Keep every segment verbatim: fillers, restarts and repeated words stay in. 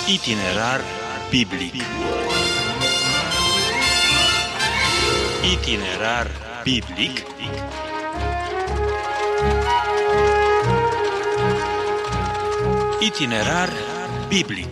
Itinerar biblic. Itinerar biblic. Itinerar biblic.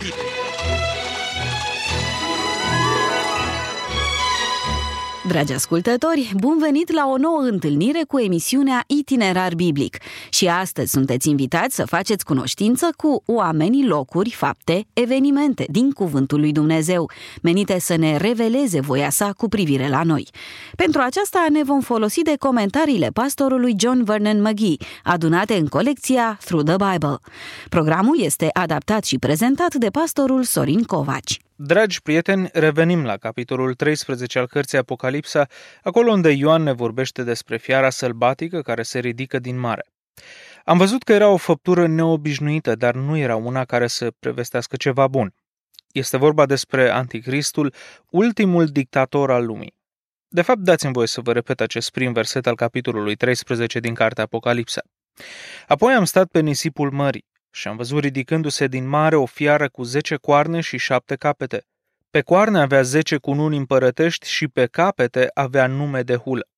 Dragi ascultători, bun venit la o nouă întâlnire cu emisiunea Itinerar Biblic. Și astăzi sunteți invitați să faceți cunoștință cu oamenii, locuri, fapte, evenimente din Cuvântul lui Dumnezeu, menite să ne reveleze voia sa cu privire la noi. Pentru aceasta ne vom folosi de comentariile pastorului John Vernon McGee, adunate în colecția Through the Bible. Programul este adaptat și prezentat de pastorul Sorin Covaci. Dragi prieteni, revenim la capitolul treisprezece al cărții Apocalipsa, acolo unde Ioan ne vorbește despre fiara sălbatică care se ridică din mare. Am văzut că era o făptură neobișnuită, dar nu era una care să prevestească ceva bun. Este vorba despre Anticristul, ultimul dictator al lumii. De fapt, dați-mi voie să vă repet acest prim verset al capitolului treisprezece din cartea Apocalipsa. Apoi am stat pe nisipul mării și am văzut ridicându-se din mare o fiară cu zece coarne și șapte capete. Pe coarne avea zece cununi împărătești și pe capete avea nume de hulă.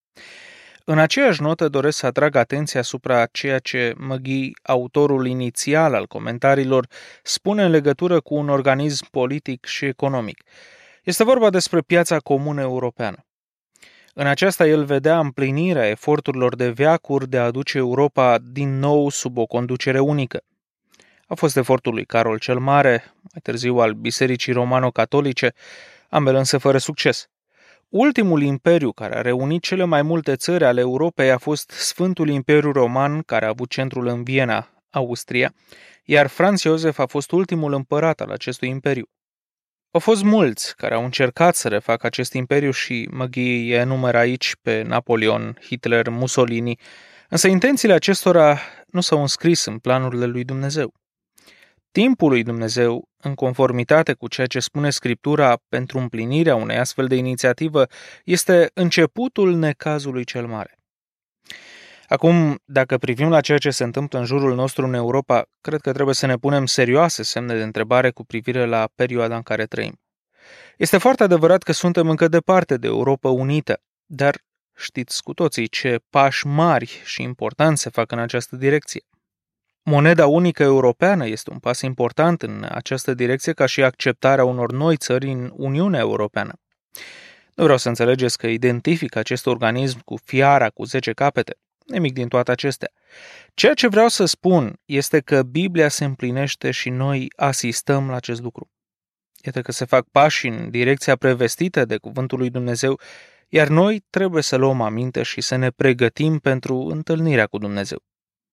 În aceeași notă doresc să atrag atenția asupra ceea ce McGee, autorul inițial al comentariilor, spune în legătură cu un organism politic și economic. Este vorba despre piața comună europeană. În aceasta el vedea împlinirea eforturilor de veacuri de a aduce Europa din nou sub o conducere unică. A fost efortul lui Carol cel Mare, mai târziu al Bisericii Romano-Catolice, ambele însă fără succes. Ultimul imperiu care a reunit cele mai multe țări ale Europei a fost Sfântul Imperiu Roman, care a avut centrul în Viena, Austria, iar Franz Josef a fost ultimul împărat al acestui imperiu. Au fost mulți care au încercat să refacă acest imperiu și McGee enumeră aici pe Napoleon, Hitler, Mussolini, însă intențiile acestora nu s-au înscris în planurile lui Dumnezeu. Timpul lui Dumnezeu, în conformitate cu ceea ce spune Scriptura pentru împlinirea unei astfel de inițiativă, este începutul necazului cel mare. Acum, dacă privim la ceea ce se întâmplă în jurul nostru în Europa, cred că trebuie să ne punem serioase semne de întrebare cu privire la perioada în care trăim. Este foarte adevărat că suntem încă departe de Europa unită, dar știți cu toții ce pași mari și importanți se fac în această direcție. Moneda unică europeană este un pas important în această direcție, ca și acceptarea unor noi țări în Uniunea Europeană. Nu vreau să înțelegeți că identific acest organism cu fiara cu zece capete. Nimic din toate acestea. Ceea ce vreau să spun este că Biblia se împlinește și noi asistăm la acest lucru. Iată că se fac pași în direcția prevestită de Cuvântul lui Dumnezeu, iar noi trebuie să luăm aminte și să ne pregătim pentru întâlnirea cu Dumnezeu.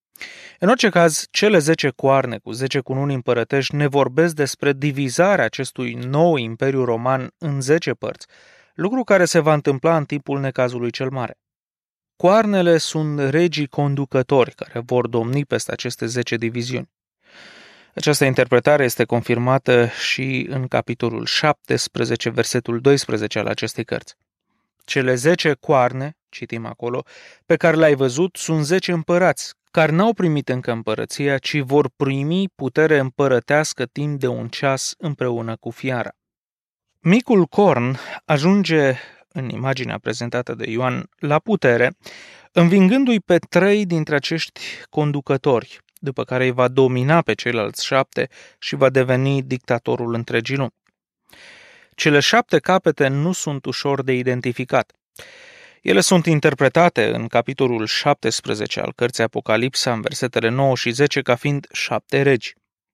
În orice caz, cele zece coarne cu zece cununi împărătești ne vorbesc despre divizarea acestui nou imperiu roman în zece părți, lucru care se va întâmpla în timpul necazului cel mare. Coarnele sunt regii conducători care vor domni peste aceste zece diviziuni. Această interpretare este confirmată și în capitolul șaptesprezece, versetul doisprezece al acestei cărți. Cele zece coarne, citim acolo, pe care le-ai văzut sunt zece împărați, care n-au primit încă împărăția, ci vor primi putere împărătească timp de un ceas împreună cu fiara. Micul corn ajunge, în imaginea prezentată de Ioan, la putere, învingându-i pe trei dintre acești conducători, după care îi va domina pe ceilalți șapte și va deveni dictatorul întregii lumi. Cele șapte capete nu sunt ușor de identificat. Ele sunt interpretate în capitolul șaptesprezece al cărții Apocalipsa, în versetele nouă și zece, ca fiind șapte regi.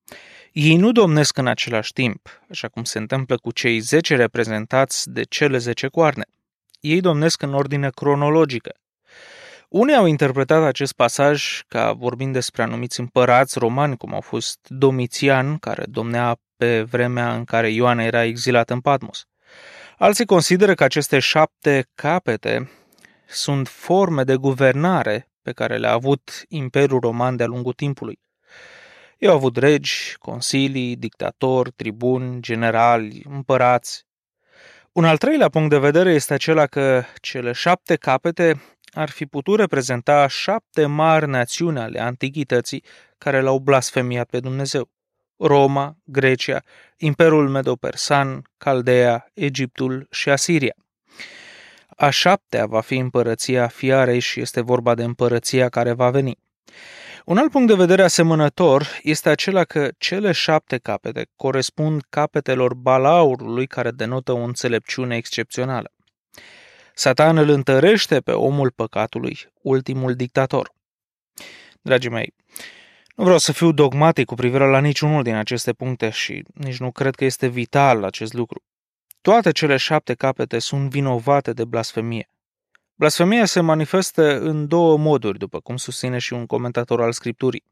Ei nu domnesc în același timp, așa cum se întâmplă cu cei zece reprezentați de cele zece coarne. Ei domnesc în ordine cronologică. Unii au interpretat acest pasaj ca vorbind despre anumiți împărați romani, cum au fost Domitian, care domnea pe vremea în care Ioan era exilat în Patmos. Alții consideră că aceste șapte capete sunt forme de guvernare pe care le-a avut Imperiul Roman de-a lungul timpului. Ei au avut regi, consilii, dictatori, tribuni, generali, împărați. Un al treilea punct de vedere este acela că cele șapte capete ar fi putut reprezenta șapte mari națiuni ale antichității care l-au blasfemiat pe Dumnezeu. Roma, Grecia, Imperiul Medo-Persan, Caldea, Egiptul și Asiria. A șaptea va fi împărăția fiarei și este vorba de împărăția care va veni. Un alt punct de vedere asemănător este acela că cele șapte capete corespund capetelor balaurului, care denotă o înțelepciune excepțională. Satan îl întărește pe omul păcatului, ultimul dictator. Dragii mei, nu vreau să fiu dogmatic cu privire la niciunul din aceste puncte și nici nu cred că este vital acest lucru. Toate cele șapte capete sunt vinovate de blasfemie. Blasfemia se manifestă în două moduri, după cum susține și un comentator al Scripturii.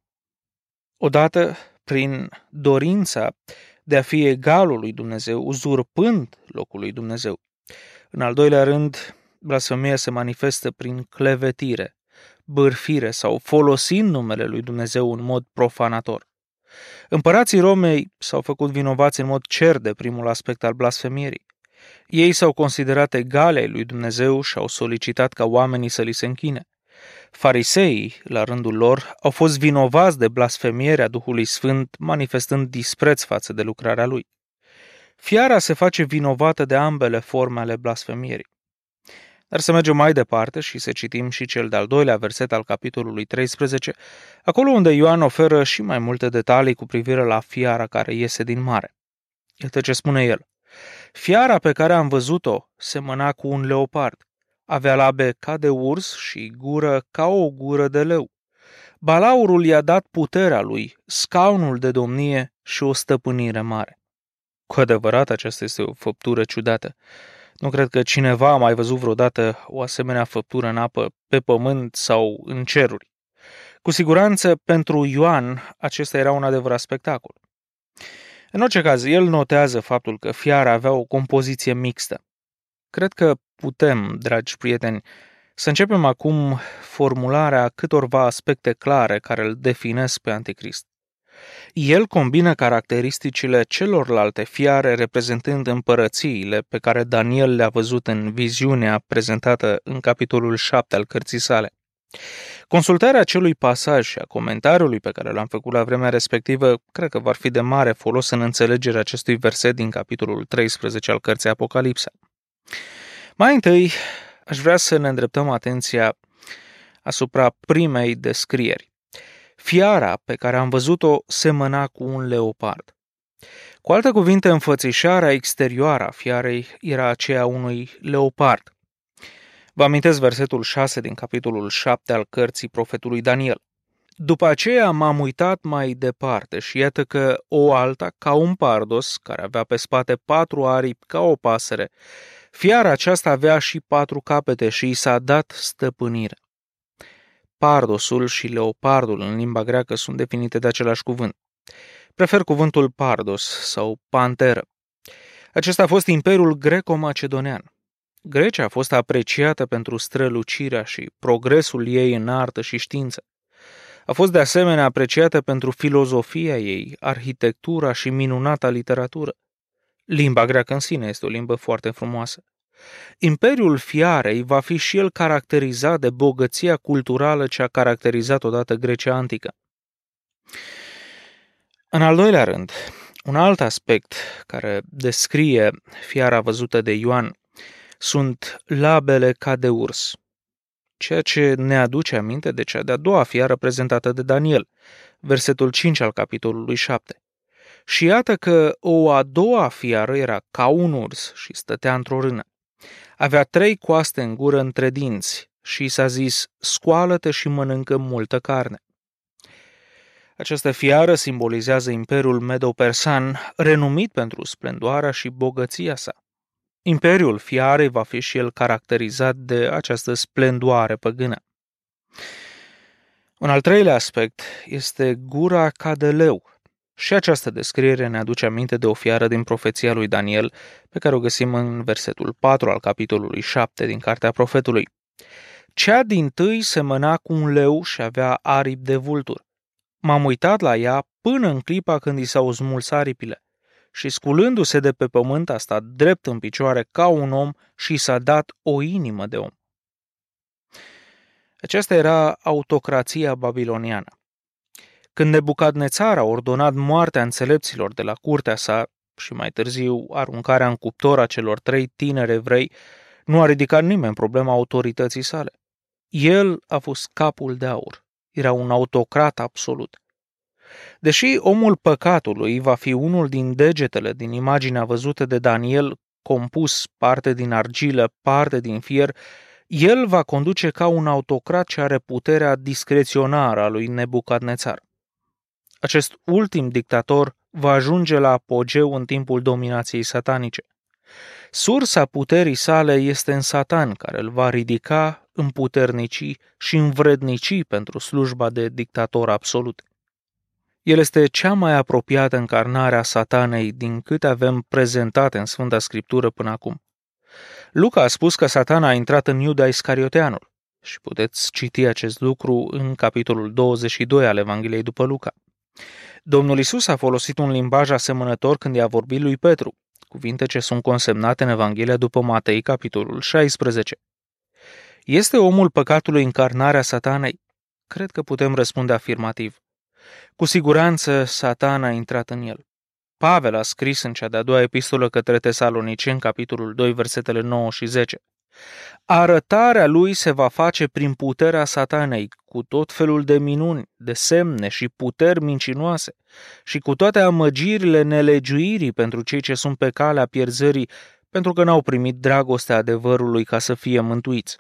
Odată, prin dorința de a fi egalul lui Dumnezeu, uzurpând locul lui Dumnezeu. În al doilea rând, blasfemia se manifestă prin clevetire, bârfire sau folosind numele lui Dumnezeu în mod profanator. Împărații Romei s-au făcut vinovați în mod cer de primul aspect al blasfemierii. Ei s-au considerat egali ai lui Dumnezeu și au solicitat ca oamenii să li se închine. Fariseii, la rândul lor, au fost vinovați de blasfemierea Duhului Sfânt, manifestând dispreț față de lucrarea lui. Fiara se face vinovată de ambele forme ale blasfemierii. Dar să mergem mai departe și să citim și cel de-al doilea verset al capitolului treisprezece, acolo unde Ioan oferă și mai multe detalii cu privire la fiara care iese din mare. Iată ce spune el. Fiara pe care am văzut-o semăna cu un leopard. Avea labe ca de urs și gură ca o gură de leu. Balaurul i-a dat puterea lui, scaunul de domnie și o stăpânire mare. Cu adevărat, aceasta este o făptură ciudată. Nu cred că cineva a mai văzut vreodată o asemenea făptură în apă, pe pământ sau în ceruri. Cu siguranță, pentru Ioan, acesta era un adevărat spectacol. În orice caz, el notează faptul că fiara avea o compoziție mixtă. Cred că putem, dragi prieteni, să începem acum formularea câtorva aspecte clare care îl definesc pe Anticrist. El combină caracteristicile celorlalte fiare reprezentând împărățiile pe care Daniel le-a văzut în viziunea prezentată în capitolul șapte al cărții sale. Consultarea acelui pasaj și a comentariului pe care l-am făcut la vremea respectivă cred că va fi de mare folos în înțelegerea acestui verset din capitolul treisprezece al cărții Apocalipsa. Mai întâi, aș vrea să ne îndreptăm atenția asupra primei descrieri. Fiara pe care am văzut-o semăna cu un leopard. Cu alte cuvinte, înfățișarea exterioară a fiarei era aceea unui leopard. Vă amintesc versetul șase din capitolul șapte al cărții profetului Daniel. După aceea m-am uitat mai departe și iată că o alta, ca un pardos, care avea pe spate patru aripi ca o pasăre, fiara aceasta avea și patru capete și i s-a dat stăpânire. Pardosul și leopardul în limba greacă sunt definite de același cuvânt. Prefer cuvântul pardos sau panteră. Acesta a fost imperiul greco-macedonean. Grecia a fost apreciată pentru strălucirea și progresul ei în artă și știință. A fost de asemenea apreciată pentru filozofia ei, arhitectura și minunata literatură. Limba greacă în sine este o limbă foarte frumoasă. Imperiul fiarei va fi și el caracterizat de bogăția culturală ce a caracterizat odată Grecia antică. În al doilea rând, un alt aspect care descrie fiara văzută de Ioan sunt labele ca de urs, ceea ce ne aduce aminte de cea de-a doua fiară prezentată de Daniel, versetul cinci al capitolului șapte. Și iată că o a doua fiară era ca un urs și stătea într-o rână. Avea trei coaste în gură între dinți și s-a zis, scoală-te și mănâncă multă carne. Această fiară simbolizează Imperiul Medo-Persan, renumit pentru splendoarea și bogăția sa. Imperiul fiarei va fi și el caracterizat de această splendoare păgână. Un al treilea aspect este gura ca de leu. Și această descriere ne aduce aminte de o fiară din profeția lui Daniel, pe care o găsim în versetul patru al capitolului șapte din cartea profetului. Cea dintâi semăna cu un leu și avea aripi de vultur. M-am uitat la ea până în clipa când i s-au smuls aripile și sculându-se de pe pământ a stat drept în picioare ca un om și s-a dat o inimă de om. Aceasta era autocrația babiloniană. Când Nebucadnețar a ordonat moartea înțelepților de la curtea sa și mai târziu aruncarea în cuptor a celor trei tineri evrei, nu a ridicat nimeni problema autorității sale. El a fost capul de aur. Era un autocrat absolut. Deși omul păcatului va fi unul din degetele din imaginea văzută de Daniel, compus parte din argilă, parte din fier, el va conduce ca un autocrat ce are puterea discreționară a lui Nebucadnețar. Acest ultim dictator va ajunge la apogeu în timpul dominației satanice. Sursa puterii sale este în Satan, care îl va ridica, împuternici și învrednici pentru slujba de dictator absolut. El este cea mai apropiată încarnare a Satanei din câte avem prezentate în Sfânta Scriptură până acum. Luca a spus că Satana a intrat în Iuda Iscarioteanul și puteți citi acest lucru în capitolul douăzeci și doi al Evangheliei după Luca. Domnul Iisus a folosit un limbaj asemănător când i-a vorbit lui Petru, cuvinte ce sunt consemnate în Evanghelia după Matei, capitolul șaisprezece. Este omul păcatului încarnarea Satanei? Cred că putem răspunde afirmativ. Cu siguranță Satan a intrat în el. Pavel a scris în cea de-a doua epistolă către Tesaloniceni, capitolul doi, versetele nouă și zece. Arătarea lui se va face prin puterea Satanei, cu tot felul de minuni, de semne și puteri mincinoase, și cu toate amăgirile nelegiuirii pentru cei ce sunt pe calea pierzării, pentru că n-au primit dragostea adevărului ca să fie mântuiți.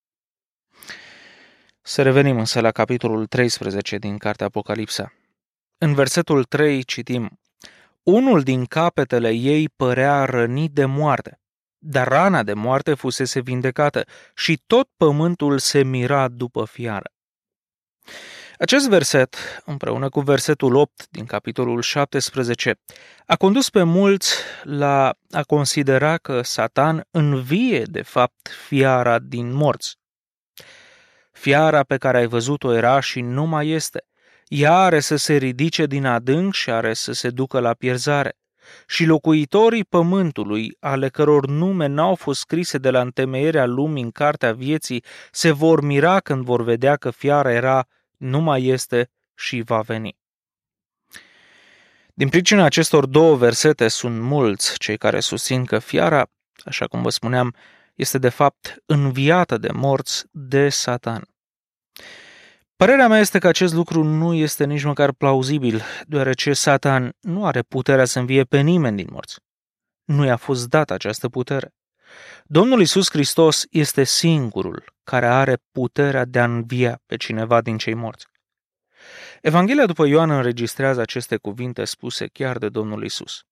Să revenim însă la capitolul treisprezece din cartea Apocalipsa. În versetul trei citim: Unul din capetele ei părea rănit de moarte, dar rana de moarte fusese vindecată și tot pământul se mira după fiară. Acest verset, împreună cu versetul opt din capitolul șaptesprezece, a condus pe mulți la a considera că Satan învie de fapt fiara din morți. Fiara pe care ai văzut-o era și nu mai este. Ea are să se ridice din adânc și are să se ducă la pierzare. Și locuitorii pământului, ale căror nume n-au fost scrise de la întemeierea lumii în cartea vieții, se vor mira când vor vedea că fiara era, nu mai este și va veni. Din pricina acestor două versete sunt mulți cei care susțin că fiara, așa cum vă spuneam, este de fapt înviată de morți de Satan. Părerea mea este că acest lucru nu este nici măcar plauzibil, deoarece Satan nu are puterea să învie pe nimeni din morți. Nu i-a fost dată această putere. Domnul Iisus Hristos este singurul care are puterea de a învia pe cineva din cei morți. Evanghelia după Ioan înregistrează aceste cuvinte spuse chiar de Domnul Iisus.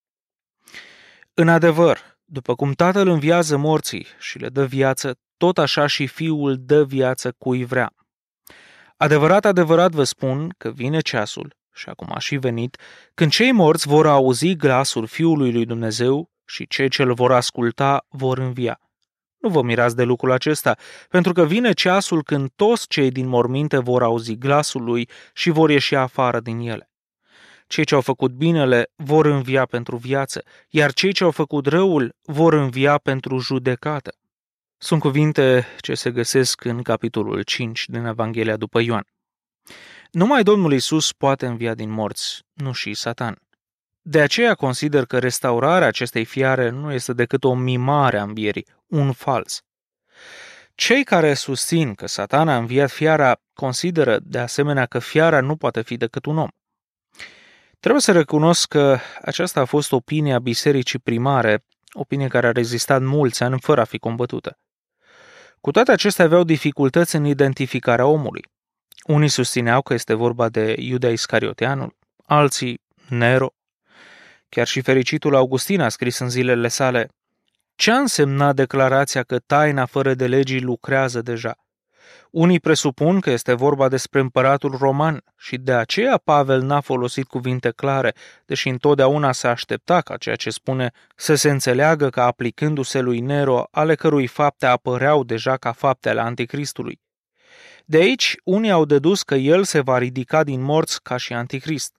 În adevăr, după cum Tatăl înviază morții și le dă viață, tot așa și Fiul dă viață cui vrea. Adevărat, adevărat vă spun că vine ceasul, și acum a și venit, când cei morți vor auzi glasul Fiului lui Dumnezeu și cei ce îl vor asculta vor învia. Nu vă mirați de lucrul acesta, pentru că vine ceasul când toți cei din morminte vor auzi glasul lui și vor ieși afară din ele. Cei ce au făcut binele vor învia pentru viață, iar cei ce au făcut răul vor învia pentru judecată. Sunt cuvinte ce se găsesc în capitolul cinci din Evanghelia după Ioan. Numai Domnul Iisus poate învia din morți, nu și Satan. De aceea consider că restaurarea acestei fiare nu este decât o mimare a învierii, un fals. Cei care susțin că Satan a înviat fiara consideră de asemenea că fiara nu poate fi decât un om. Trebuie să recunosc că aceasta a fost opinia bisericii primare, opinie care a rezistat mulți ani fără a fi combătută. Cu toate acestea aveau dificultăți în identificarea omului. Unii susțineau că este vorba de Iuda Iscarioteanul, alții Nero. Chiar și fericitul Augustin a scris în zilele sale: ce a însemnat declarația că taina fără de legii lucrează deja? Unii presupun că este vorba despre împăratul roman și de aceea Pavel n-a folosit cuvinte clare, deși întotdeauna se aștepta ca ceea ce spune să se înțeleagă ca aplicându-se lui Nero, ale cărui fapte apăreau deja ca fapte ale Anticristului. De aici, unii au dedus că el se va ridica din morți ca și Anticrist.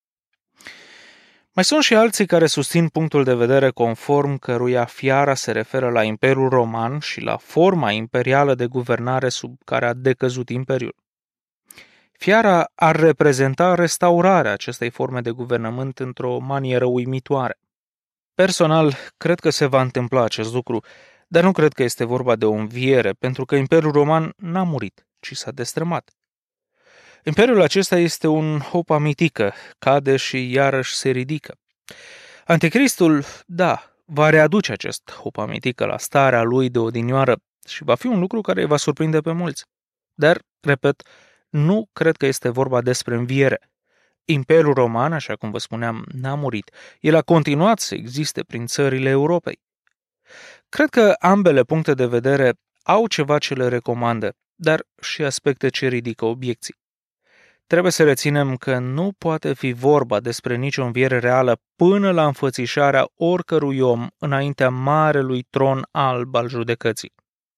Mai sunt și alții care susțin punctul de vedere conform căruia fiara se referă la Imperiul Roman și la forma imperială de guvernare sub care a decăzut imperiul. Fiara ar reprezenta restaurarea acestei forme de guvernământ într-o manieră uimitoare. Personal, cred că se va întâmpla acest lucru, dar nu cred că este vorba de o înviere, pentru că Imperiul Roman n-a murit, ci s-a destrămat. Imperiul acesta este un hopa mitică, cade și iarăși se ridică. Anticristul, da, va readuce acest hopa mitică la starea lui de odinioară și va fi un lucru care îi va surprinde pe mulți. Dar, repet, nu cred că este vorba despre înviere. Imperiul Roman, așa cum vă spuneam, n-a murit. El a continuat să existe prin țările Europei. Cred că ambele puncte de vedere au ceva ce le recomandă, dar și aspecte ce ridică obiecții. Trebuie să reținem că nu poate fi vorba despre nicio înviere reală până la înfățișarea oricărui om înaintea marelui tron alb al judecății.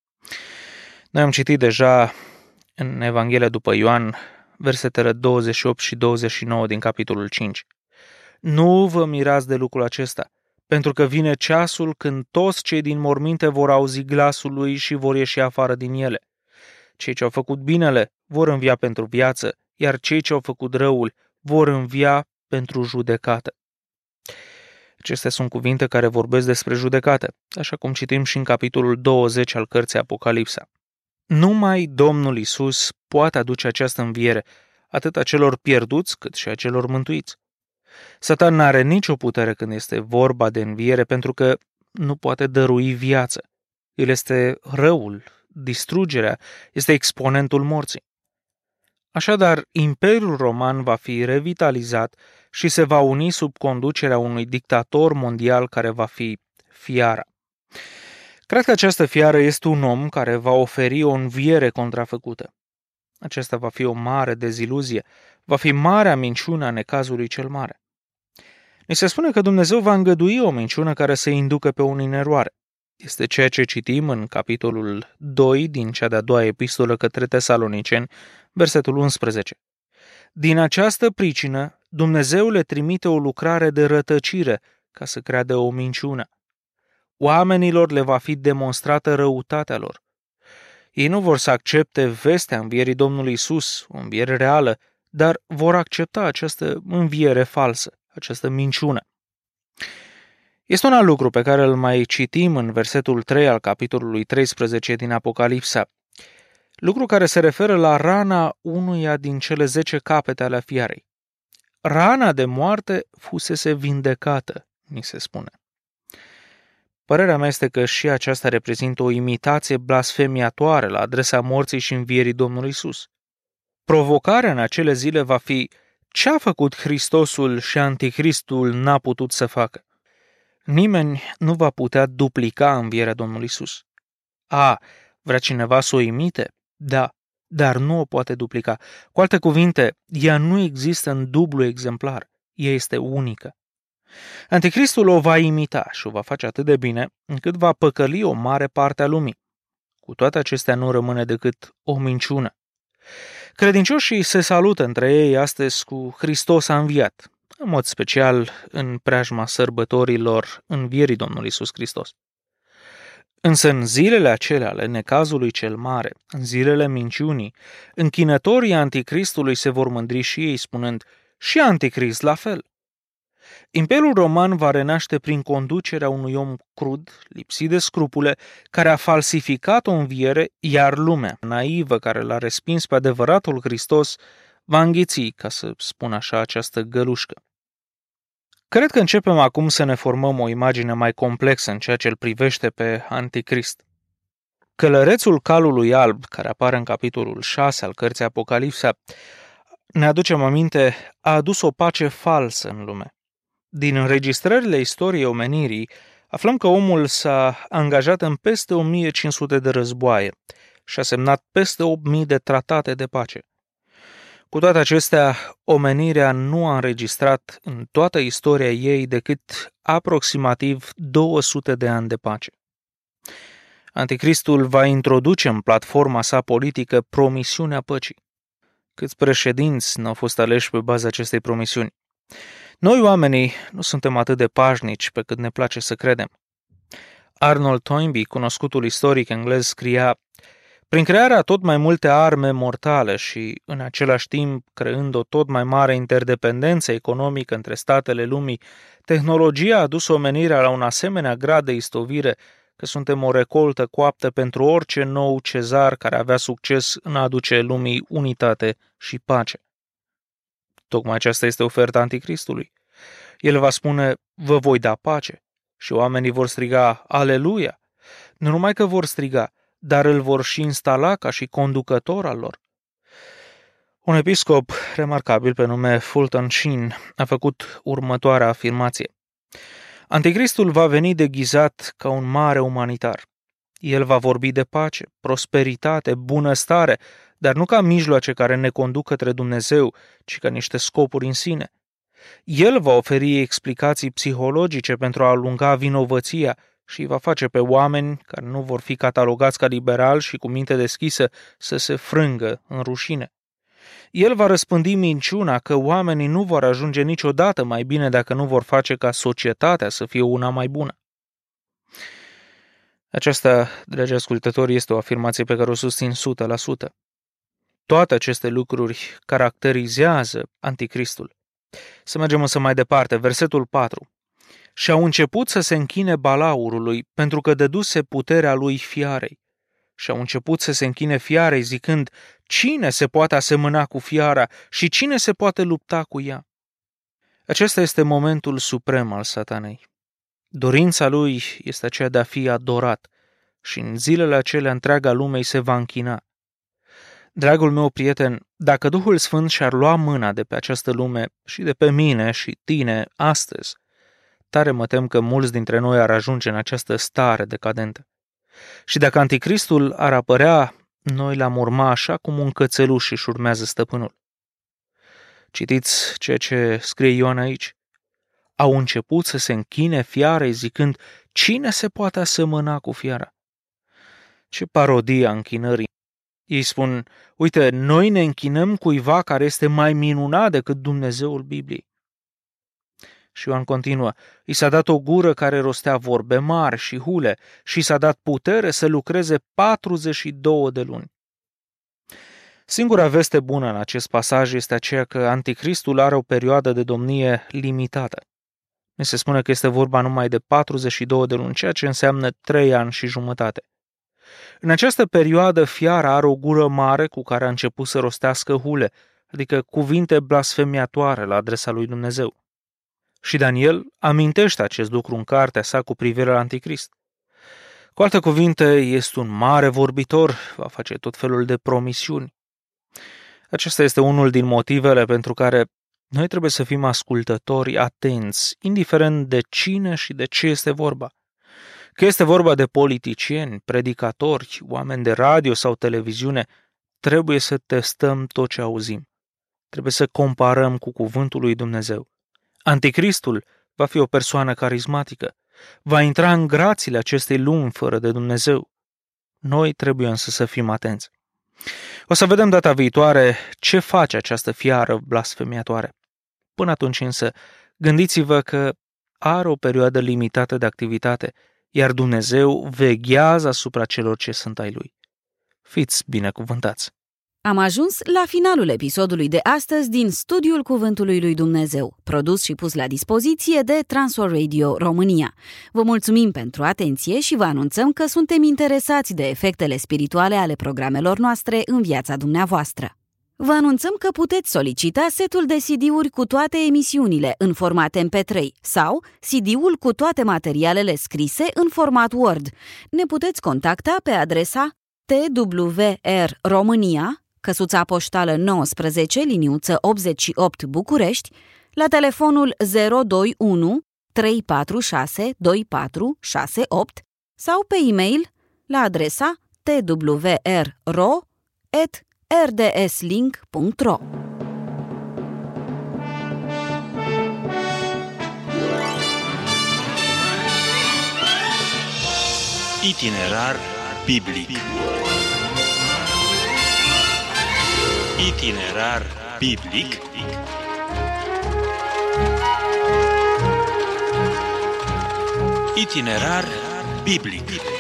Noi am citit deja în Evanghelia după Ioan versetele douăzeci și opt și douăzeci și nouă din capitolul cinci. Nu vă mirați de lucrul acesta, pentru că vine ceasul când toți cei din morminte vor auzi glasul lui și vor ieși afară din ele. Cei ce au făcut binele vor învia pentru viață, iar cei ce au făcut răul vor învia pentru judecată. Acestea sunt cuvinte care vorbesc despre judecată, așa cum citim și în capitolul douăzeci al cărții Apocalipsa. Numai Domnul Iisus poate aduce această înviere, atât a celor pierduți cât și a celor mântuiți. Satan n-are nicio putere când este vorba de înviere, pentru că nu poate dărui viață. El este răul, distrugerea, este exponentul morții. Așadar, Imperiul Roman va fi revitalizat și se va uni sub conducerea unui dictator mondial care va fi fiara. Cred că această fiară este un om care va oferi o înviere contrafăcută. Acesta va fi o mare deziluzie, va fi marea minciună a necazului cel mare. Ni se spune că Dumnezeu va îngădui o minciună care să inducă pe unii în eroare. Este ceea ce citim în capitolul doi din cea de-a doua epistolă către Tesaloniceni, versetul unsprezece. Din această pricină, Dumnezeu le trimite o lucrare de rătăcire ca să creadă o minciună. Oamenilor le va fi demonstrată răutatea lor. Ei nu vor să accepte vestea învierii Domnului Iisus, o înviere reală, dar vor accepta această înviere falsă, această minciună. Este un alt lucru pe care îl mai citim în versetul trei al capitolului treisprezece din Apocalipsa, lucru care se referă la rana unuia din cele zece capete ale fiarei. Rana de moarte fusese vindecată, ni se spune. Părerea mea este că și aceasta reprezintă o imitație blasfemiatoare la adresa morții și învierii Domnului Iisus. Provocarea în acele zile va fi: ce a făcut Hristosul și Anticristul n-a putut să facă? Nimeni nu va putea duplica învierea Domnului Iisus. A, vrea cineva să o imite? Da, dar nu o poate duplica. Cu alte cuvinte, ea nu există în dublu exemplar. Ea este unică. Anticristul o va imita și o va face atât de bine încât va păcăli o mare parte a lumii. Cu toate acestea nu rămâne decât o minciună. Credincioșii se salută între ei astăzi cu Hristos a înviat, în mod special în preajma sărbătorilor învierii Domnului Iisus Hristos. Însă în zilele acelea ale necazului cel mare, în zilele minciunii, închinătorii Anticristului se vor mândri și ei spunând: și Anticrist la fel. Imperiul Roman va renaște prin conducerea unui om crud, lipsit de scrupule, care a falsificat o înviere, iar lumea naivă care l-a respins pe adevăratul Hristos va înghiți, ca să spun așa, această gălușcă. Cred că începem acum să ne formăm o imagine mai complexă în ceea ce îl privește pe Anticrist. Călărețul calului alb, care apare în capitolul șase al cărții Apocalipsa, ne aducem aminte, a adus o pace falsă în lume. Din înregistrările istoriei omenirii, aflăm că omul s-a angajat în peste o mie cinci sute de războaie și a semnat peste opt mii de tratate de pace. Cu toate acestea, omenirea nu a înregistrat în toată istoria ei decât aproximativ două sute de ani de pace. Anticristul va introduce în platforma sa politică promisiunea păcii. Câți președinți n-au fost aleși pe baza acestei promisiuni? Noi, oamenii, nu suntem atât de pașnici pe cât ne place să credem. Arnold Toynbee, cunoscutul istoric englez, scria: Prin crearea tot mai multe arme mortale și, în același timp, creând o tot mai mare interdependență economică între statele lumii, tehnologia a dus omenirea la un asemenea grad de istovire că suntem o recoltă coaptă pentru orice nou cezar care avea succes în a aduce lumii unitate și pace. Tocmai aceasta este oferta Anticristului. El va spune, vă voi da pace, și oamenii vor striga, Aleluia! Nu numai că vor striga, dar îl vor și instala ca și conducător al lor. Un episcop remarcabil pe nume Fulton Sheen a făcut următoarea afirmație. Anticristul va veni deghizat ca un mare umanitar. El va vorbi de pace, prosperitate, bunăstare, dar nu ca mijloace care ne conduc către Dumnezeu, ci ca niște scopuri în sine. El va oferi explicații psihologice pentru a alunga vinovăția și va face pe oameni care nu vor fi catalogați ca liberali și cu minte deschisă să se frângă în rușine. El va răspândi minciuna că oamenii nu vor ajunge niciodată mai bine dacă nu vor face ca societatea să fie una mai bună. Aceasta, dragi ascultători, este o afirmație pe care o susțin o sută la sută. Toate aceste lucruri caracterizează Anticristul. Să mergem însă mai departe, versetul patru. Și au început să se închine balaurului, pentru că dăduse puterea lui fiarei. Și au început să se închine fiarei, zicând, cine se poate asemăna cu fiara și cine se poate lupta cu ea? Acesta este momentul suprem al satanei. Dorința lui este aceea de a fi adorat și în zilele acelea întreaga lume îi se va închina. Dragul meu prieten, dacă Duhul Sfânt și-ar lua mâna de pe această lume și de pe mine și tine astăzi, tare mă tem că mulți dintre noi ar ajunge în această stare decadentă. Și dacă Anticristul ar apărea, noi l-am urma așa cum un cățeluș își urmează stăpânul. Citiți ceea ce scrie Ioan aici. Au început să se închine fiarei zicând, cine se poate asemăna cu fiara? Ce parodie a închinării! Ei spun, uite, noi ne închinăm cuiva care este mai minunat decât Dumnezeul Bibliei. Și Ioan continuă, i s-a dat o gură care rostea vorbe mari și hule și i s-a dat putere să lucreze patruzeci și două de luni. Singura veste bună în acest pasaj este aceea că Anticristul are o perioadă de domnie limitată. Mi se spune că este vorba numai de patruzeci și două de luni, ceea ce înseamnă trei ani și jumătate. În această perioadă, fiara are o gură mare cu care a început să rostească hule, adică cuvinte blasfemiatoare la adresa lui Dumnezeu. Și Daniel amintește acest lucru în cartea sa cu privire la Anticrist. Cu alte cuvinte, este un mare vorbitor, va face tot felul de promisiuni. Acesta este unul din motivele pentru care noi trebuie să fim ascultători atenți, indiferent de cine și de ce este vorba. Că este vorba de politicieni, predicatori, oameni de radio sau televiziune, trebuie să testăm tot ce auzim. Trebuie să comparăm cu cuvântul lui Dumnezeu. Anticristul va fi o persoană carismatică, va intra în grațiile acestei lumi fără de Dumnezeu. Noi trebuie însă să fim atenți. O să vedem data viitoare ce face această fiară blasfemiatoare. Până atunci însă, gândiți-vă că are o perioadă limitată de activitate, iar Dumnezeu veghează asupra celor ce sunt ai Lui. Fiți binecuvântați! Am ajuns la finalul episodului de astăzi din Studiul Cuvântului lui Dumnezeu, produs și pus la dispoziție de Transworld Radio România. Vă mulțumim pentru atenție și vă anunțăm că suntem interesați de efectele spirituale ale programelor noastre în viața dumneavoastră. Vă anunțăm că puteți solicita setul de C D-uri cu toate emisiunile în format M P trei sau C D-ul cu toate materialele scrise în format Word. Ne puteți contacta pe adresa T W R România, căsuța poștală nouăsprezece, liniuță optzeci și opt București, la telefonul zero doi unu trei patru șase doi patru șase opt sau pe e-mail la adresa t w r ro at r d s link punct r o. Itinerar biblic. Itinerar biblic. Itinerar biblic.